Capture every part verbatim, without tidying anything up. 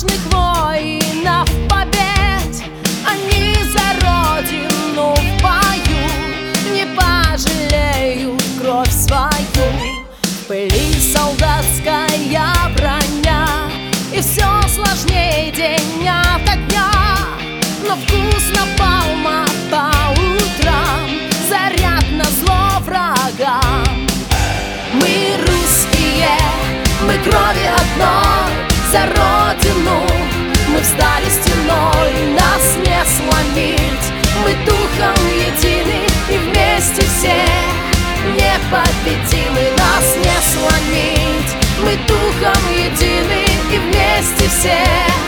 отважных воинов побед. Они за родину в бою не пожалеют кровь свою. В пыли солдатская броня, и все сложнее день ото дня. Но вкус напалма по утрам, заряд на зло врагам. Мы русские, мы крови одной за родину. Мы встали стеной, нас не сломить. Мы духом едины и вместе все непобедимы. Нас не сломить. Мы духом едины и вместе все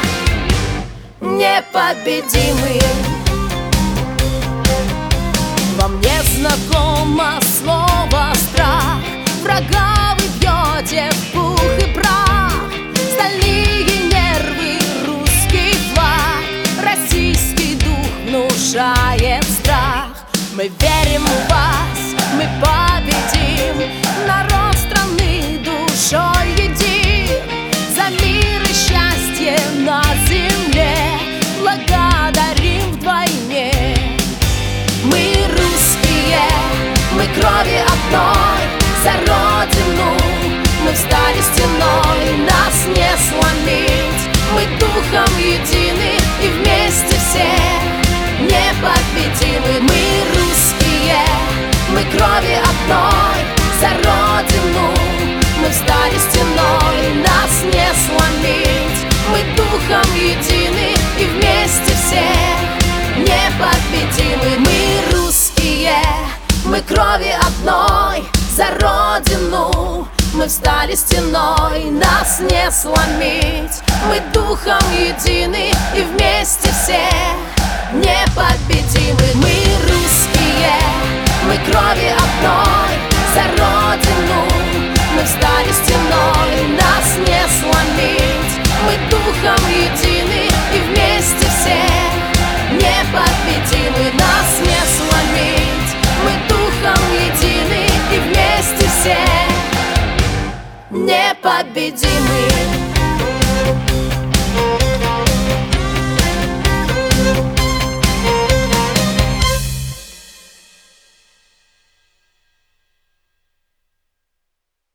непобедимы. Во мне знакомо слово страх. Врага вы бьете в пух и прах. Стальные нервы, русский флаг, российский дух внушает страх. Мы верим в вас, мы победим. Народ страны душой един. За мир и счастье на земле благодарим вдвойне. Мы русские, мы крови одной за родину. Мы встали стеной, нас не сломить. Мы духом едины и вместе все непобедимы. Мы русские, мы крови одной за родину. Мы встали стеной, нас не сломить. Мы духом едины и вместе все непобедимы. Мы русские, мы крови одной за родину. Мы встали стеной, нас не сломить. Мы духом едины и вместе все непобедимы. Мы русские, мы крови одной за родину. Мы встали стеной, нас не сломить. Мы духом едины и вместе все непобедимы. Нас не сломить. Мы духом едины и вместе все непобедимы.